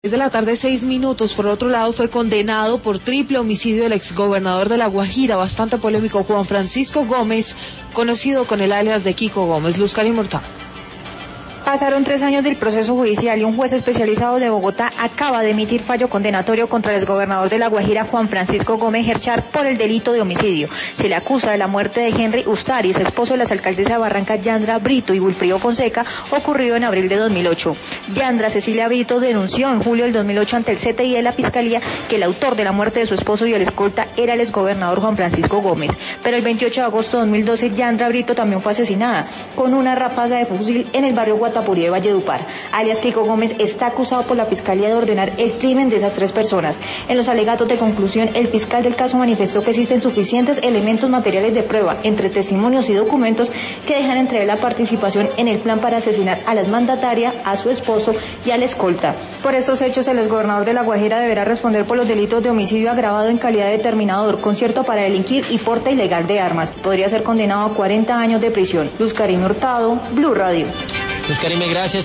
Es de la tarde, 6 minutos. Por otro lado, fue condenado por triple homicidio el exgobernador de La Guajira, bastante polémico, Juan Francisco Gómez, conocido con el alias de Kiko Gómez. Luz Karin Hurtado. Pasaron 3 años del proceso judicial y un juez especializado de Bogotá acaba de emitir fallo condenatorio contra el exgobernador de La Guajira, Juan Francisco Gómez Herchar, por el delito de homicidio. Se le acusa de la muerte de Henry Ustaris, esposo de las alcaldesas de Barranca, Yandra Brito y Wilfrido Fonseca, ocurrido en abril de 2008. Yandra Cecilia Brito denunció en julio del 2008 ante el CTI de la Fiscalía que el autor de la muerte de su esposo y el escolta era el exgobernador Juan Francisco Gómez. Pero el 28 de agosto de 2012, Yandra Brito también fue asesinada con una ráfaga de fusil en el barrio Guatapurí de Valledupar. Alias Kiko Gómez está acusado por la Fiscalía de ordenar el crimen de esas 3 personas. En los alegatos de conclusión, el fiscal del caso manifestó que existen suficientes elementos materiales de prueba, entre testimonios y documentos, que dejan entrever la participación en el plan para asesinar a la exmandataria, a su esposo y a la escolta. Por estos hechos, el exgobernador de La Guajira deberá responder por los delitos de homicidio agravado en calidad de determinador, concierto para delinquir y porte ilegal de armas. Podría ser condenado a 40 años de prisión. Luz Karin Hurtado, Blue Radio. Luz Karin, gracias.